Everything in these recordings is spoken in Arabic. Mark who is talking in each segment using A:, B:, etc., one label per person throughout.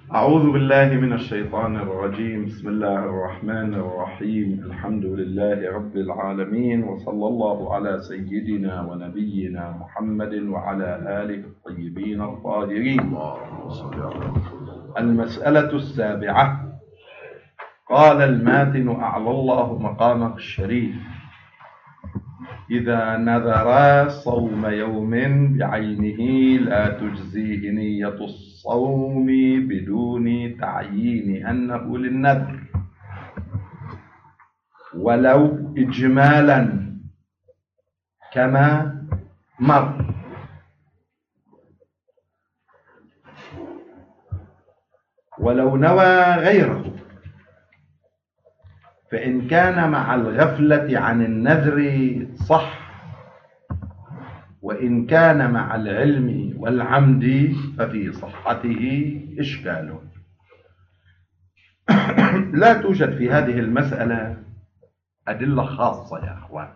A: أعوذ بالله من الشيطان الرجيم. بسم الله الرحمن الرحيم. الحمد لله رب العالمين، وصلى الله على سيدنا ونبينا محمد وعلى آله الطيبين الطاهرين. المسألة السابعة. قال الماتن أعلى الله مقامك الشريف: إذا نذر صوم يوم بعينه لا تجزيه نية الصوم بدون تعيين أنه للنذر، ولو إجمالا كما مر. ولو نوى غيره فإن كان مع الغفلة عن النذر صح، وإن كان مع العلم والعمد ففي صحته إشكال. لا توجد في هذه المسألة أدلة خاصة يا أخوان.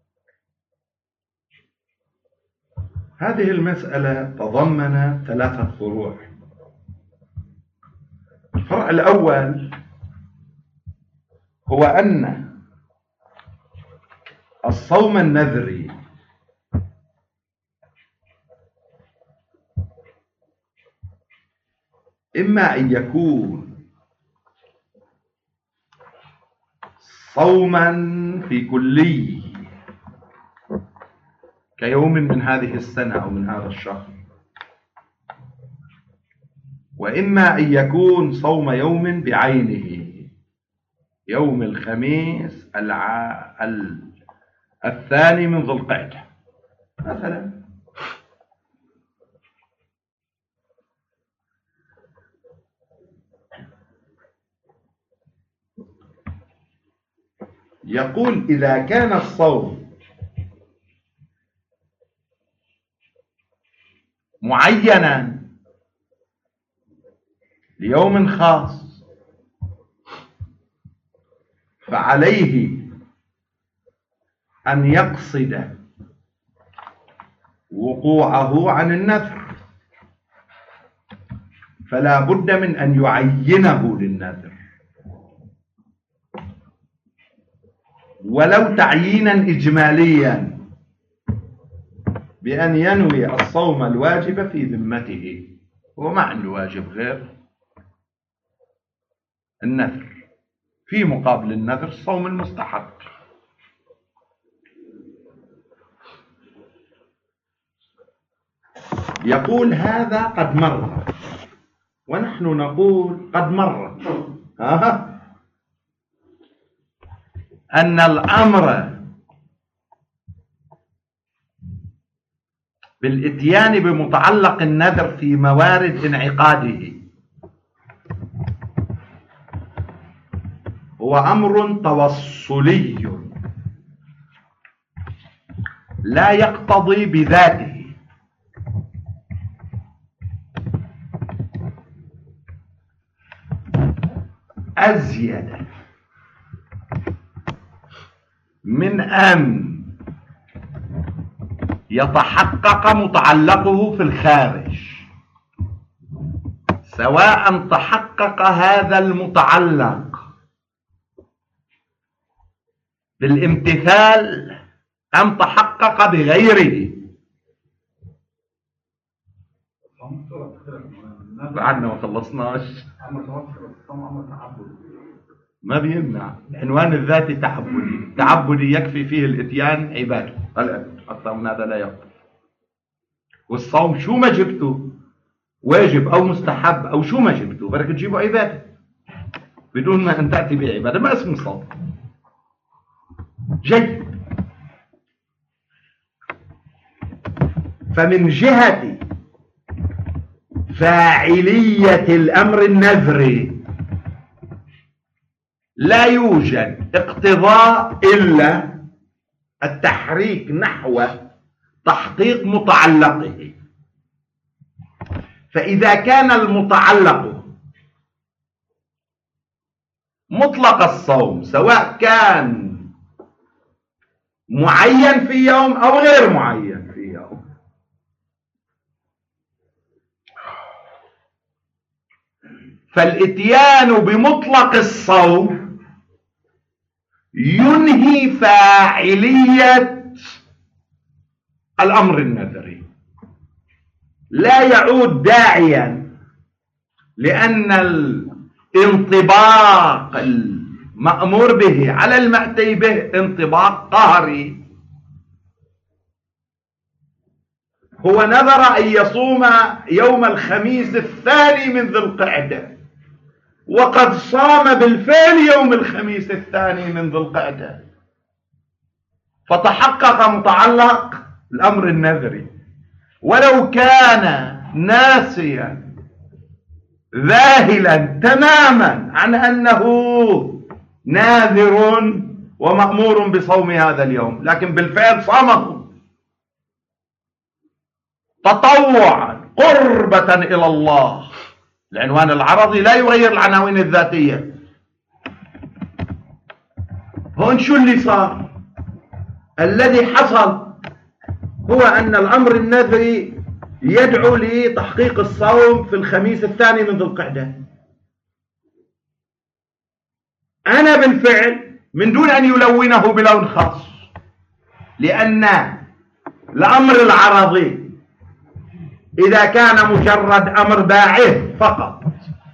A: هذه المسألة تضمن 3 فروع. الفرع الأول هو أن الصوم النذري إما أن يكون صوما في كلي كيوم من هذه السنة أو من هذا الشهر، وإما أن يكون صوم يوم بعينه، يوم الخميس الثاني من ذو القعدة مثلا. يقول: إذا كان الصوم معينا ليوم خاص فعليه أن يقصد وقوعه عن النذر، فلا بد من أن يعينه للنذر، ولو تعيينا إجماليا بأن ينوي الصوم الواجب في ذمته. هو ما عنده واجب غير النذر، في مقابل النذر الصوم المستحق. يقول: هذا قد مر، ونحن نقول قد مر أن الأمر بالإتيان بمتعلق النذر في موارد انعقاده هو أمر توصلي لا يقتضي بذاته أزيد من أن يتحقق متعلقه في الخارج، سواء تحقق هذا المتعلق بالامتثال أم تحقق بغيره. بعدنا ما خلصناش. ما بيمنع عنوان الذاتي تعبدي. تعبدي يكفي فيه الاتيان عباده، أكثر من هذا لا يقبل. والصوم شو ما جبته واجب أو مستحب أو شو ما جبته بدك تجيبه عباده بدون ما أن تأتي بعباده، ما اسمه صوم. جيد. فمن جهة فاعلية الأمر النذري لا يوجد اقتضاء إلا التحريك نحو تحقيق متعلقه. فإذا كان المتعلق مطلق الصوم، سواء كان معين في يوم أو غير معين في يوم، فالاتيان بمطلق الصوم ينهي فاعلية الأمر النذري، لا يعود داعيا، لأن الانطباق المأمور به على المأتي به انطباق قهري. هو نذر أن يصوم يوم الخميس الثاني من ذي القعدة، وقد صام بالفعل يوم الخميس الثاني من ذي القعدة، فتحقق متعلق الأمر النذري. ولو كان ناسيا ذاهلا تماما عن أنه ناذر ومأمور بصوم هذا اليوم، لكن بالفعل صامه تطوعا قربة إلى الله. العنوان العرضي لا يغير العناوين الذاتية. هون شو اللي صار؟ الذي حصل هو أن الأمر النذري يدعو لتحقيق الصوم في الخميس الثاني من ذي القعدة. أنا بالفعل من دون أن يلونه بلون خاص، لأن الأمر العرضي إذا كان مجرد أمر داعي فقط،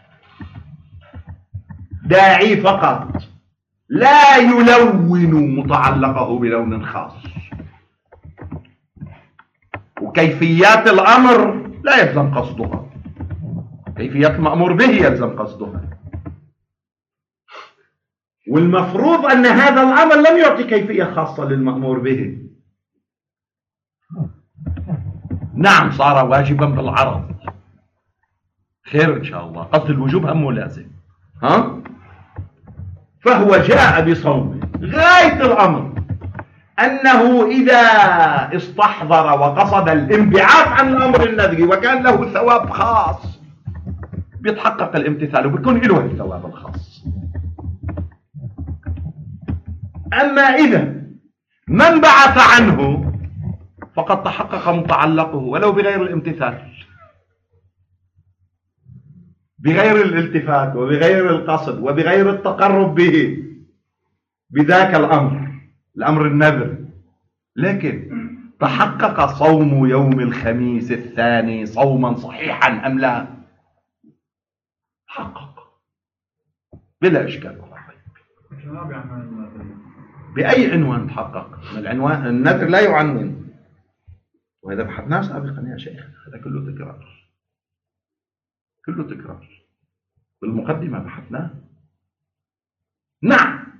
A: داعي فقط، لا يلون متعلقه بلون خاص، وكيفيات الأمر لا يلزم قصدها، كيفيات المأمور به يلزم قصدها. والمفروض أن هذا الأمر لم يعطي كيفية خاصة للمأمور به. نعم صار واجبا بالعرض، خير إن شاء الله، قصد الوجوب هم لازم، فهو جاء بصوم. غاية الأمر أنه إذا استحضر وقصد الانبعاث عن الأمر النذري وكان له ثواب خاص بيتحقق الامتثال وبيكون له الثواب الخاص. أما إذا ما انبعث عنه فقد تحقق متعلقه ولو بغير الامتثال، بغير الالتفات وبغير القصد وبغير التقرب به بذاك الأمر النذري، لكن تحقق صوم يوم الخميس الثاني صوما صحيحا أم لا؟ حقق بلا إشكال ولا ريب. بأي عنوان تحقق؟ العنوان النذر لا يعنون، وإذا بحثناه سابقا يا شيخ هذا كله تكرار، كله تكرار، بالمقدمة بحثناه. نعم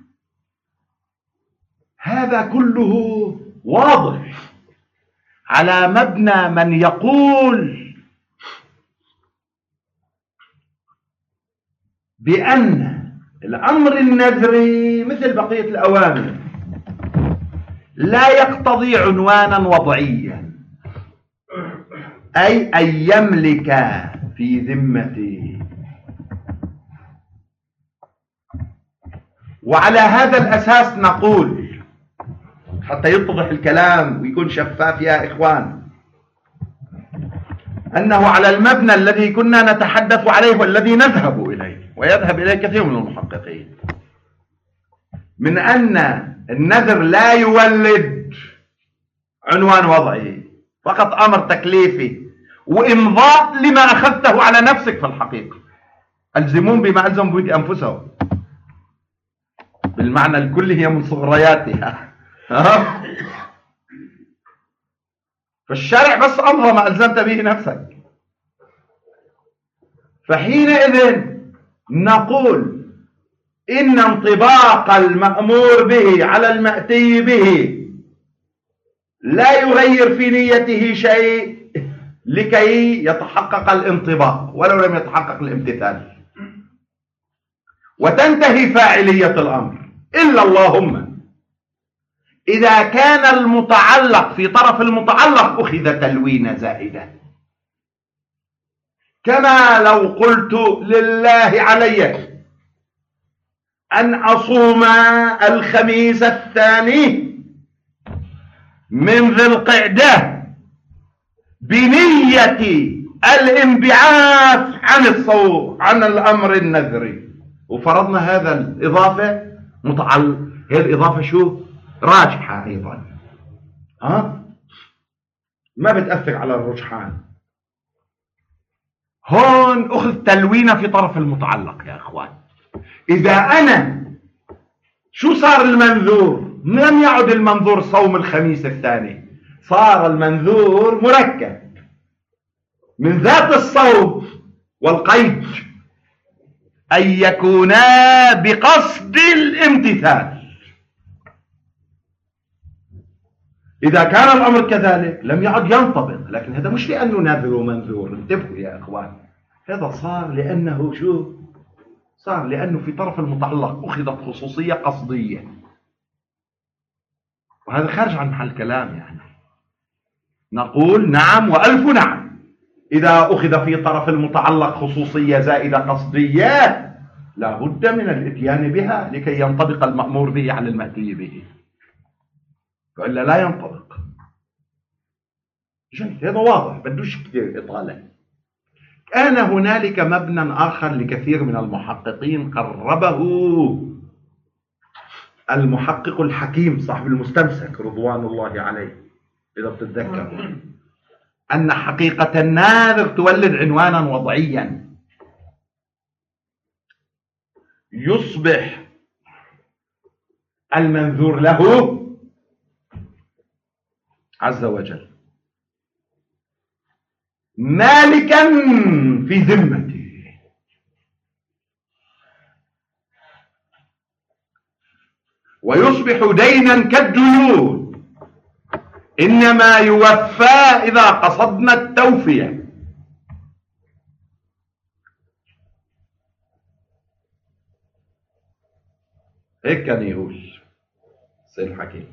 A: هذا كله واضح على مبنى من يقول بأن الأمر النذري مثل بقية الأوامر لا يقتضي عنوانا وضعيا، أي أن يملك في ذمته. وعلى هذا الأساس نقول حتى يتضح الكلام ويكون شفاف يا إخوان، أنه على المبنى الذي كنا نتحدث عليه والذي نذهب إليه ويذهب إليه كثير من المحققين، من أن النذر لا يولد عنوان وضعي، فقط أمر تكليفي وإمضاء لما أخذته على نفسك في الحقيقة. ألزمون بما ألزموا به أنفسهم بالمعنى الكلي هي من صغرياتها. فالشرع بس أمضى ما ألزمت به نفسك. فحينئذ نقول إن انطباق المأمور به على المأتي به لا يغير في نيته شيء لكي يتحقق الانطباق ولو لم يتحقق الامتثال، وتنتهي فاعلية الأمر، إلا اللهم إذا كان المتعلق في طرف المتعلق أخذ تلوين زائدة، كما لو قلت لله علي أن أصوم الخميس الثاني من ذي القعدة بنية الانبعاث عن الصوم، عن الأمر النذري، وفرضنا هذا الإضافة هي الإضافة شو راجحة أيضا، ما بتأثر على الرجحان. هون أخذ تلوينة في طرف المتعلق يا أخوان. إذا أنا شو صار المنذور؟ لم يعد المنذور صوم الخميس الثاني، صار المنذور مركب من ذات الصوم والقيد أن يكونا بقصد الامتثال. إذا كان الأمر كذلك لم يعد ينطبق، لكن هذا مش لأنه ناذر ومنذور، انتبهوا يا أخوان، هذا صار لأنه شو؟ صار لأنه في طرف المتعلق أخذت خصوصية قصدية، وهذا خارج عن محل كلام. يعني نقول نعم وألف نعم، إذا أخذ في طرف المتعلق خصوصية زائدة قصدية لا بد من الإتيان بها لكي ينطبق المأمور به على المأتي به، وإلا لا ينطبق. جيد، هذا واضح، بدوش كثير إطالة. كان هنالك مبنى آخر لكثير من المحققين قربه المحقق الحكيم صاحب المستمسك رضوان الله عليه، إذا بتتذكروا، أن حقيقة الناذر تولد عنوانا وضعيا، يصبح المنذور له عز وجل مالكا في ذمته، ويصبح دينا كالديون، إنما يوفى إذا قصدنا التوفية. هيك كان يقول سيد الحكيم.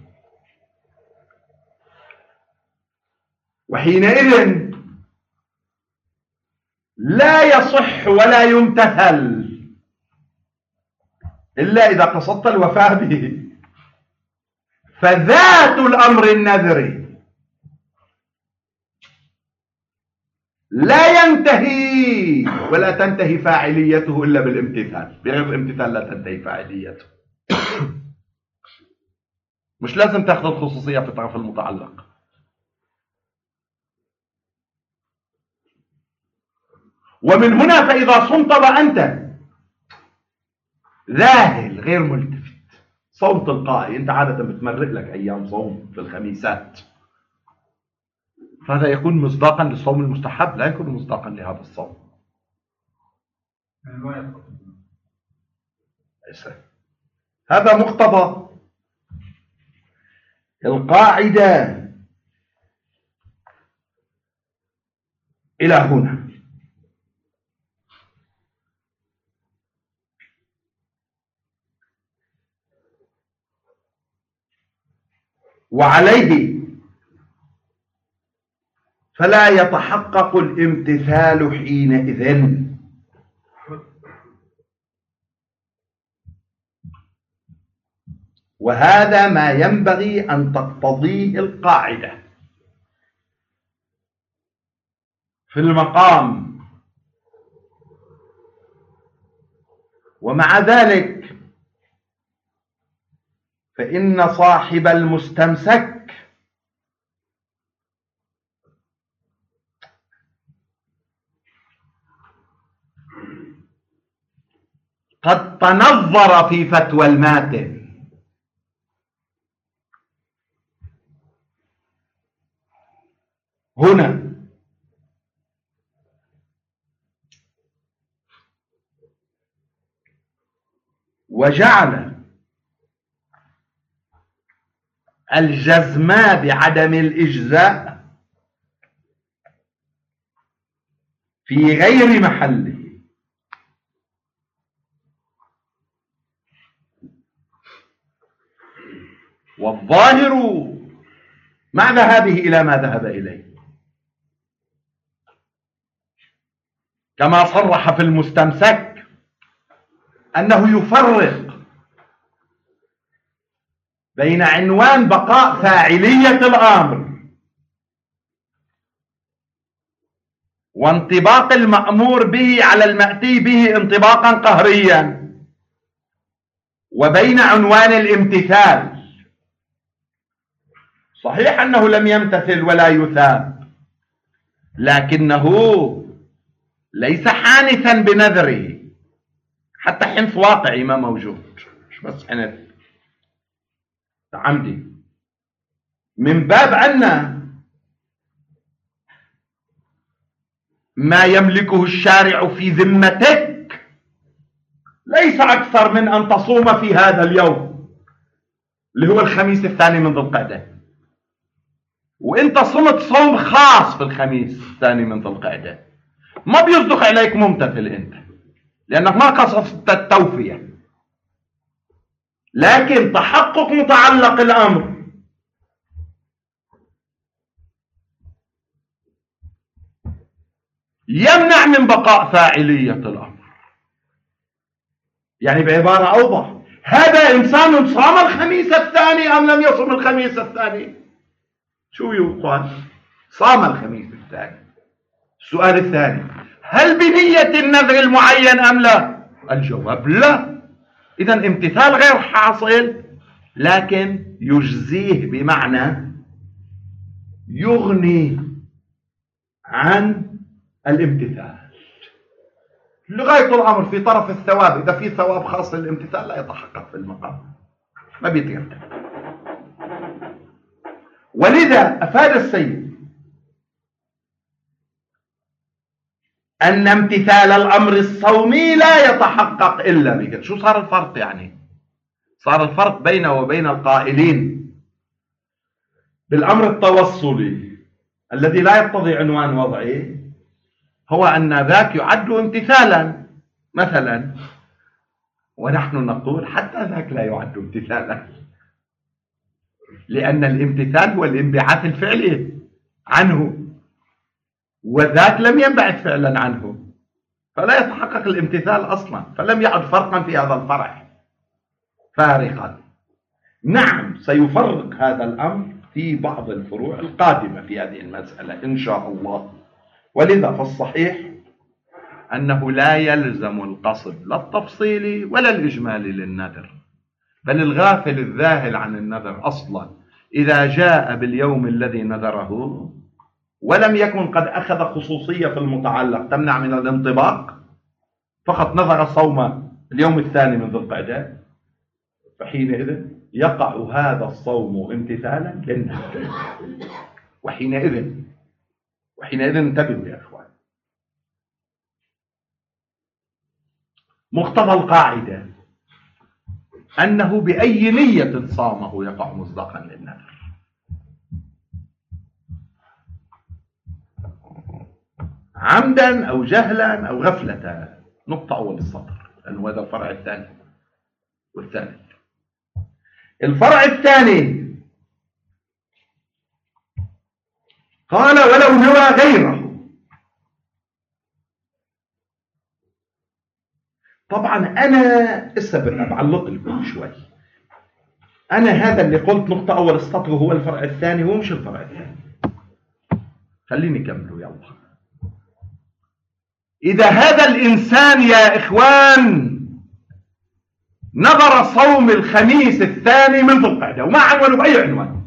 A: وحينئذ لا يصح ولا يمتثل إلا إذا قصدت الوفاء به، فذات الأمر النذري لا ينتهي ولا تنتهي فاعليته إلا بالامتثال، بغير الامتثال لا تنتهي فاعليته. مش لازم تأخذ الخصوصية في طرف المتعلق. ومن هنا فإذا صمت وأنت ذاهل غير ملتفت، صوم تلقائي، أنت عادة بتمرق لك أيام صوم في الخميسات، فهذا يكون مصداقا للصوم المستحب، لا يكون مصداقا لهذا الصوم. هذا مقتضى القاعدة إلى هنا. وعليه فلا يتحقق الامتثال حينئذ، وهذا ما ينبغي أن تقتضيه القاعدة في المقام. ومع ذلك فإن صاحب المستمسك قد تنظر في فتوى الماتن هنا، وجعل الجزم بعدم الإجزاء في غير محله، والظاهر مع ذهابه إلى ما ذهب إليه، كما صرح في المستمسك أنه يفرق بين عنوان بقاء فاعلية الأمر وانطباق المأمور به على المأتي به انطباقا قهريا، وبين عنوان الامتثال. صحيح أنه لم يمتثل ولا يثاب، لكنه ليس حانثا بنذره، حتى حنث واقعي ما موجود، مش بس حنث عمدي، من باب أن ما يملكه الشارع في ذمتك ليس أكثر من أن تصوم في هذا اليوم اللي هو الخميس الثاني من ذي القعدة، وانت صمت صوم خاص في الخميس الثاني من ذي القعدة، ما بيصدق عليك ممتثل انت، لأنك ما قصدت التوفية. لكن تحقق متعلق الأمر يمنع من بقاء فاعلية الأمر. يعني بعبارة أوضح، هذا إنسان صام الخميس الثاني أم لم يصم الخميس الثاني؟ شو يقال؟ صام الخميس الثاني. السؤال الثاني، هل بنية النذر المعين أم لا؟ الجواب لا. إذا امتثال غير حاصل، لكن يجزيه بمعنى يغني عن الامتثال. لغاية الأمر في طرف الثواب، إذا في ثواب خاص للامتثال لا يتحقق في المقام، ما بيطير. ولذا أفاد السيد أن امتثال الأمر الصومي لا يتحقق إلا بكده. شو صار الفرق يعني؟ صار الفرق بينه وبين القائلين بالأمر التوصلي الذي لا يقتضي عنوان وضعي، هو أن ذاك يعد امتثالا مثلا، ونحن نقول حتى ذاك لا يعد امتثالا، لأن الامتثال هو الانبعاث الفعلي عنه، وذاك لم ينبعث فعلا عنه، فلا يتحقق الامتثال أصلا، فلم يعد فرقا في هذا الفرع فارقا. نعم سيفرق هذا الأمر في بعض الفروع القادمة في هذه المسألة إن شاء الله. ولذا فالصحيح أنه لا يلزم القصد لا التفصيلي ولا الإجمالي للنذر، بل الغافل الذاهل عن النذر أصلا إذا جاء باليوم الذي نذره ولم يكن قد أخذ خصوصية في المتعلق تمنع من الانطباق، فقط نذر صوم اليوم الثاني من ذي القعدة، فحينئذ يقع هذا الصوم امتثالا للنذر. وحينئذ انتبهوا يا أخوان، مقتضى القاعدة أنه بأي نية صامه يقع مصداقا للنذر. عمدا أو جهلا أو غفلة. نقطة أول السطر، لأنه هذا الفرع الثاني والثالث. الفرع الثاني قال ولو نوى غيره. طبعا أنا استبر بعلق لكم شوي، أنا هذا اللي قلت نقطة أول السطر هو الفرع الثاني، هو مش الفرع الثاني. خليني كمله يلا. إذا هذا الإنسان يا إخوان نظر صوم الخميس الثاني من ذي القعدة وما عنوانه بأي عنوان،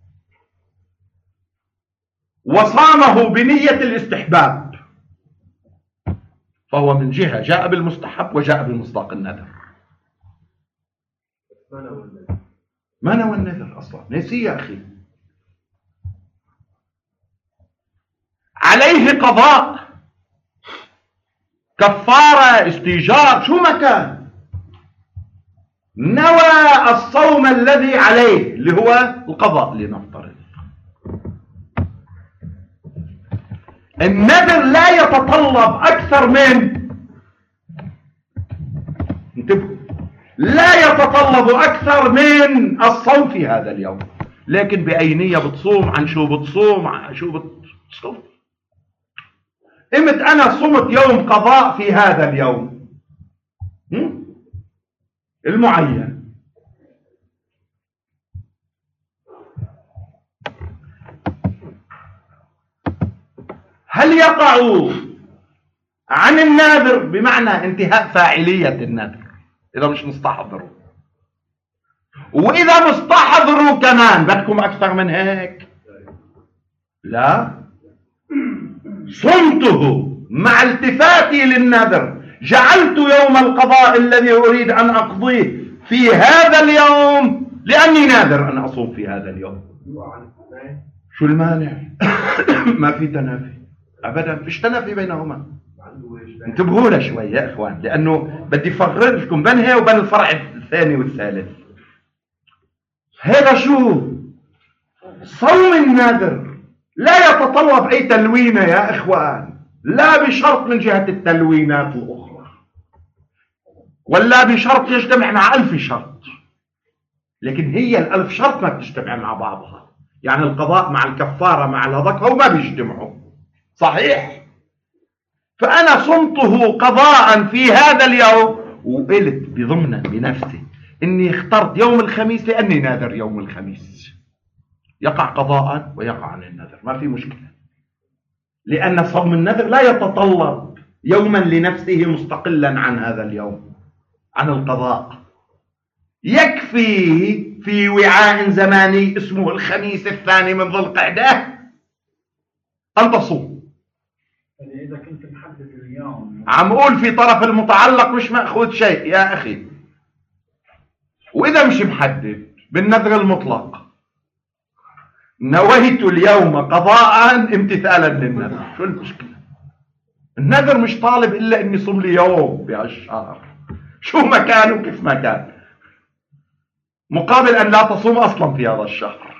A: وصامه بنية الاستحباب، فهو من جهة جاء بالمستحب وجاء بالمصداق النذر. ما نوى النذر أصلا، نسي يا أخي. عليه قضاء، كفارة، استيجار، شو ما كان، نوى الصوم الذي عليه اللي هو القضاء لنفترض. النذر لا يتطلب أكثر من، انتبهوا، لا يتطلب أكثر من الصوم في هذا اليوم. لكن بأي نية بتصوم، عن شو بتصوم، عن شو بتصوم. إمت أنا صمت يوم قضاء في هذا اليوم المعين، هل يقع عن الناذر بمعنى انتهاء فاعلية النذر إذا مش مستحضروا، وإذا مستحضروا كمان بدكم أكثر من هيك؟ لا، صمته مع التفاتي للنذر، جعلت يوم القضاء الذي أريد أن أقضيه في هذا اليوم لأني ناذر أن أصوم في هذا اليوم. شو المانع؟ ما في تنافي أبدا، فيش تنافي بينهما. انتبهوا له شوي يا إخوان، لأنه بدي أفرق لكم بين هي وبين الفرع الثاني والثالث. هذا شو؟ صوم النذر لا يتطلب أي تلوينة يا إخوان، لا بشرط من جهة التلوينات الأخرى، ولا بشرط يجتمع مع 1000 شرط، لكن هي ال1000 شرط ما بتجتمع مع بعضها. يعني القضاء مع الكفارة مع الهضك ما بيجتمعوا، صحيح؟ فأنا صمته قضاء في هذا اليوم، وقلت بضمنا بنفسي إني اخترت يوم الخميس لأني ناذر يوم الخميس. يقع قضاء ويقع عن النذر، ما في مشكلة، لأن صوم النذر لا يتطلب يوما لنفسه مستقلا عن هذا اليوم، عن القضاء. يكفي في وعاء زماني اسمه الخميس الثاني من ذي القعدة أن تصوم.
B: يعني إذا كنت محدد اليوم،
A: عم أقول في طرف المتعلق مش مأخوذ شيء يا أخي. وإذا مش محدد بالنذر المطلق، نويت اليوم قضاء امتثالا للنذر، شو المشكلة؟ النذر مش طالب إلا أني صوم لي يوم بهالشهر، شو ما كان وكيف ما كان، مقابل أن لا تصوم أصلا في هذا الشهر.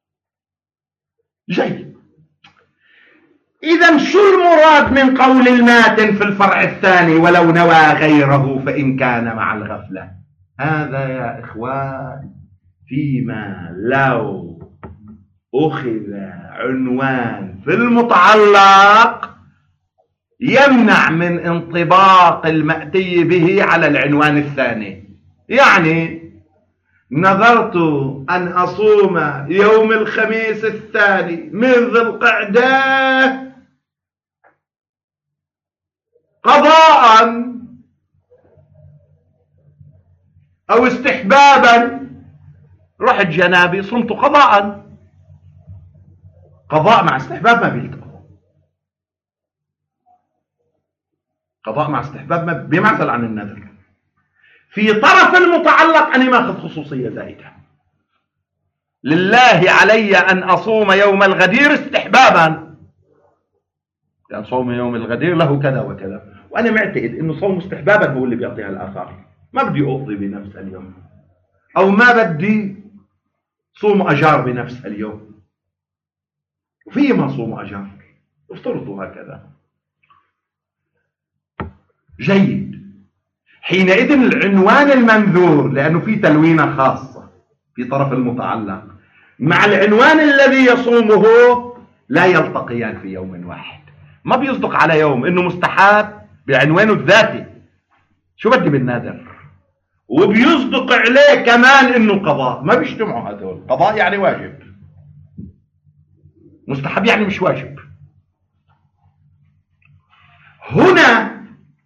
A: جيد. إذا شو المراد من قول الماتن في الفرع الثاني ولو نوى غيره فإن كان مع الغفلة؟ هذا يا إخوان فيما لو أخذ عنوان في المتعلق يمنع من انطباق المأتي به على العنوان الثاني. يعني نذرت أن أصوم يوم الخميس الثاني من ذي القعدة قضاء أو استحبابا، رحت جنابي صمت قضاء. قضاء مع استحباب ما بيلتقوا، قضاء مع استحباب ما بيمعزل عن النذر. في طرف المتعلق أنا ماخذ خصوصية زائدة، لله علي أن أصوم يوم الغدير استحبابا، لأن صوم يوم الغدير له كذا وكذا، وأنا معتقد أنه صوم استحبابا هو اللي بيعطيها الآثار. ما بدي أقضي بنفس اليوم، أو ما بدي صوم أجار بنفس اليوم، وفي ما صوم أجار، افترضوا هكذا. جيد. حينئذ العنوان المنذور، لأنه في تلوينة خاصة في طرف المتعلق، مع العنوان الذي يصومه لا يلتقيان في يوم واحد. ما بيصدق على يوم إنه مستحاب بعنوانه الذاتي، شو بدي بالنادر، وبيصدق عليه كمان إنه قضاء. ما بيجتمعوا هذول، قضاء يعني واجب، مستحب يعني مش واجب. هنا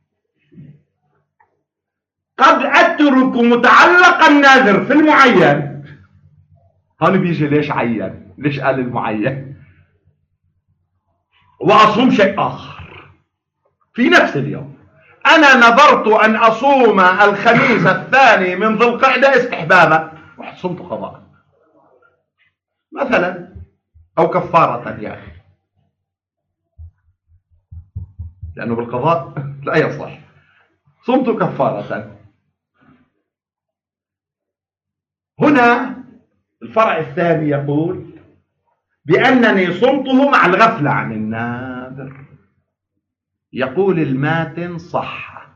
A: قد أترك متعلق الناذر في المعين. هون بيجي ليش عين، ليش قال المعين، وأصوم شيء آخر في نفس اليوم. أنا نذرت أن أصوم الخميس الثاني من ذي القعدة استحبابا، وصمت قضاء مثلا، أو كفارة يا أخي، لأنه بالقضاء لا يصح، صمت كفارة. هنا الفرع الثاني يقول بأنني صمته مع الغفلة عن الناذر. يقول الماتن صح.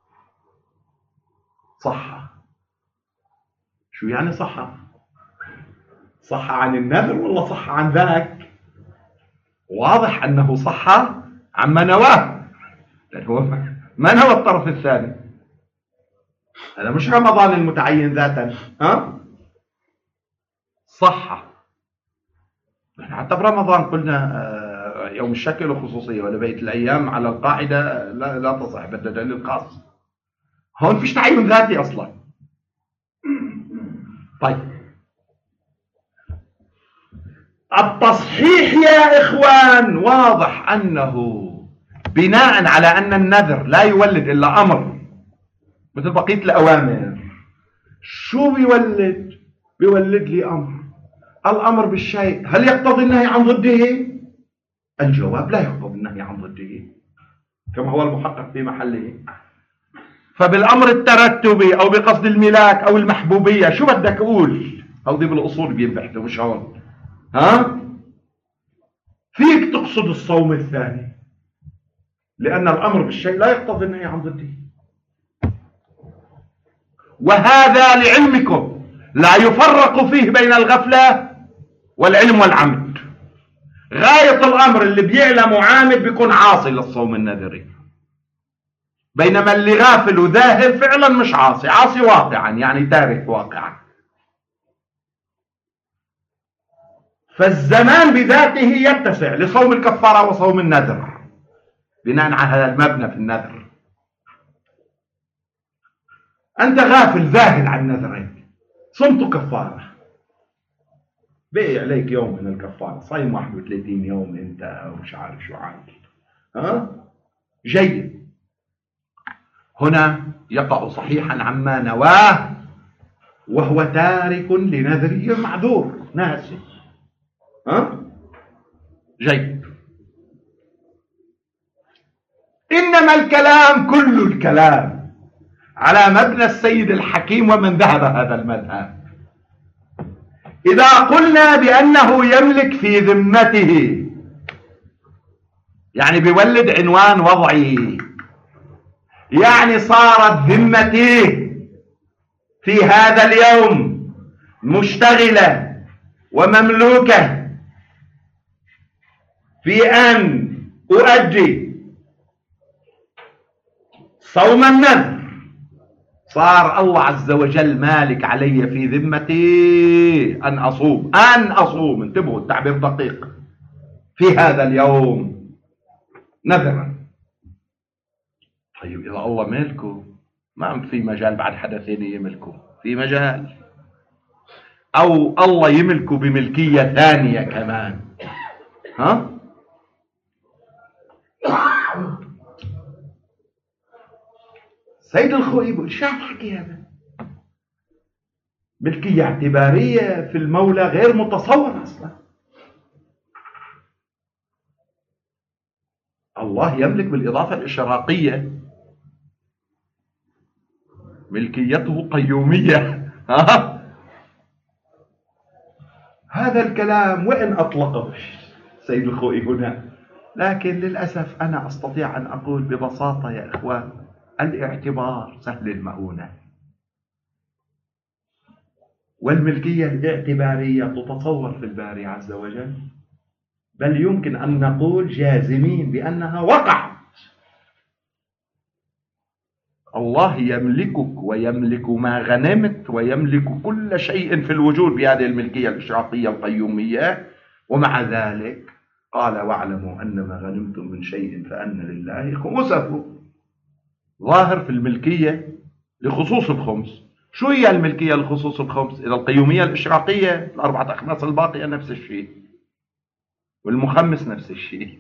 A: صح شو يعني صح؟ صح عن النذر ولا صح عن ذاك؟ واضح أنه صح عما نواه، لأنه ما نوى الطرف الثاني، هذا مش رمضان المتعين ذاتا. صح. حتى برمضان قلنا يوم الشك له خصوصية، ولا بقية الأيام على القاعدة لا تصح، بدها دليل خاص. هون فيش تعين ذاتي أصلا. طيب التصحيح يا إخوان واضح أنه بناء على أن النذر لا يولد إلا أمر مثل بقية الأوامر. شو بيولد؟ بيولد لي أمر. الأمر بالشيء هل يقتضي النهي عن ضده؟ الجواب لا يقتضي النهي عن ضده كما هو المحقق في محله. فبالأمر الترتبي أو بقصد الملاك أو المحبوبية شو بدك أقول؟ أو دي بالأصول بينبحثوا مش هون. ها؟ فيك تقصد الصوم الثاني لأن الأمر بالشيء لا يقتضي النهي عن ضده. وهذا لعلمكم لا يفرق فيه بين الغفلة والعلم والعمد. غاية الأمر اللي بيعلم عامد بيكون عاصي للصوم النذري، بينما اللي غافل وذاهب فعلا مش عاصي، عاصي واقعا يعني تارك واقعا. فالزمان بذاته يتسع لصوم الكفارة وصوم النذر بناء على هذا المبنى في النذر. أنت غافل ذاهل عن نذرك، صمت كفارة، بقي عليك يوم من الكفارة، صايم 31 يوم أنت أو مش عارف شو عامل. ها؟ جيد. هنا يقع صحيحا عما نواه وهو تارك لنذره معذور ناسي. ها؟ جيد. إنما الكلام كل الكلام على مبنى السيد الحكيم ومن ذهب هذا المذهب. إذا قلنا بأنه يملك في ذمته يعني بيولد عنوان وضعي، يعني صارت ذمتي في هذا اليوم مشتغلة ومملوكة في أن أؤدي صوم النذر. صار الله عز وجل مالك علي في ذمتي أن أصوم انتبهوا التعبير دقيق في هذا اليوم نذرا. طيب إذا الله ملكه ما في مجال بعد حدا ثاني يملكه، في مجال أو الله يملكه بملكية ثانية كمان. ها؟ سيد الخوئي يقول شو عم تحكي هذا؟ ملكية اعتبارية في المولى غير متصور أصلا. الله يملك بالإضافة الإشراقية، ملكيته قيومية. هذا الكلام وإن أطلقه سيد الخوئي هنا، لكن للأسف أنا أستطيع أن أقول ببساطة يا إخوان الاعتبار سهل المؤونة، والملكية الاعتبارية تتصور في الباري عز وجل، بل يمكن أن نقول جازمين بأنها وقعت. الله يملكك ويملك ما غنمت ويملك كل شيء في الوجود بهذه الملكية الإشراقية القيومية، ومع ذلك قال واعلموا أن ما غنمتم من شيء فأن لله خمسه. ظاهر في الملكية لخصوص الخمس. شو هي الملكية لخصوص الخمس؟ إذا القيومية الإشراقية الأربعة أخماس الباقية نفس الشيء، والمخمس نفس الشيء.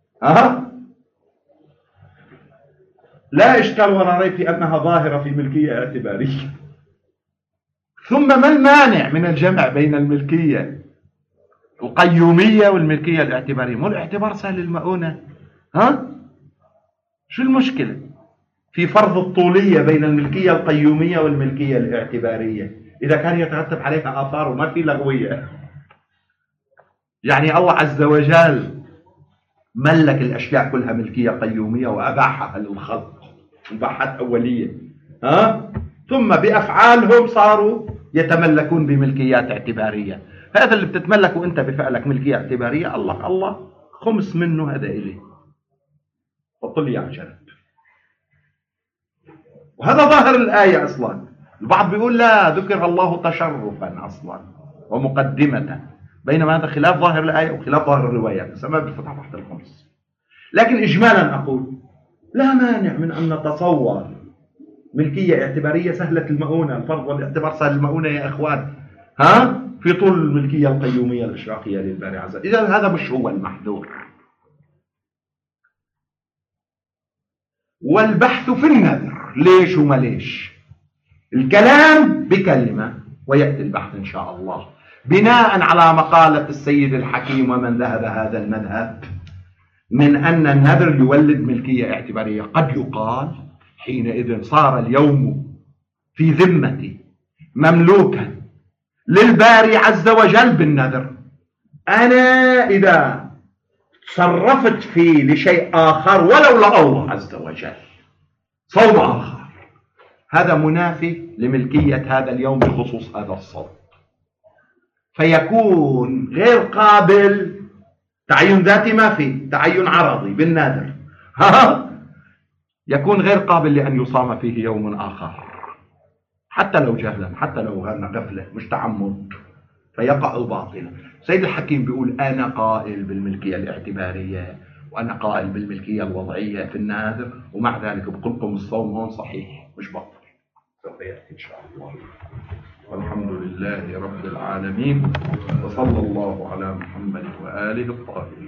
A: لا إشكال ولا ريب في أنها ظاهرة في ملكية اعتبارية. ثم ما المانع من الجمع بين الملكية القيومية والملكية الاعتبارية؟ مو الاعتبار سهل المؤونة. شو المشكلة في فرض الطولية بين الملكية القيومية والملكية الاعتبارية إذا كان يترتب عليها آثار وما في لغوية؟ يعني الله عز وجل ملك الأشياء كلها ملكية قيومية وأباحها للخلق مباحات أولية، ثم بأفعالهم صاروا يتملكون بملكيات اعتبارية. هذا اللي بتتملكه أنت بفعلك ملكية اعتبارية، الله خمس منه هذا إليه وطل يا جنب. وهذا ظاهر الآية أصلا. البعض بيقول لا، ذكر الله تشرفا أصلا ومقدمة، بينما هذا خلاف ظاهر الآية وخلاف ظاهر الروايات، ما بيفتح تحت الخمس. لكن إجمالا أقول لا مانع من أن نتصور ملكية اعتبارية سهلة المؤونة، الفرض والاعتبار سهل المؤونة يا إخوان، في طول الملكية القيومية الإشراقية للباري عز وجل. إذا هذا مش هو المحذور. والبحث في النذر ليش وما ليش، الكلام بكلمة ويأتي البحث إن شاء الله بناء على مقالة السيد الحكيم ومن ذهب هذا المذهب من أن النذر يولد ملكية اعتبارية. قد يقال حينئذ صار اليوم في ذمتي مملوكا للباري عز وجل بالنذر. أنا إذا تصرفت فيه لشيء آخر ولو لله عز وجل صوم آخر، هذا منافي لملكية هذا اليوم بخصوص هذا الصوم، فيكون غير قابل. تعين ذاتي ما فيه، تعين عرضي بالنادر يكون غير قابل لأن يصام فيه يوم آخر حتى لو جهلا، حتى لو غفلة مش تعمد، فيقع باطلا. سيد الحكيم بيقول أنا قائل بالملكية الاعتبارية وأنا قائل بالملكية الوضعية في النادر، ومع ذلك بقول لكم الصوم هون صحيح مش باطل. سوف يأتي إن شاء الله. والحمد لله رب العالمين، وصلى الله على محمد وآله الطاهرين.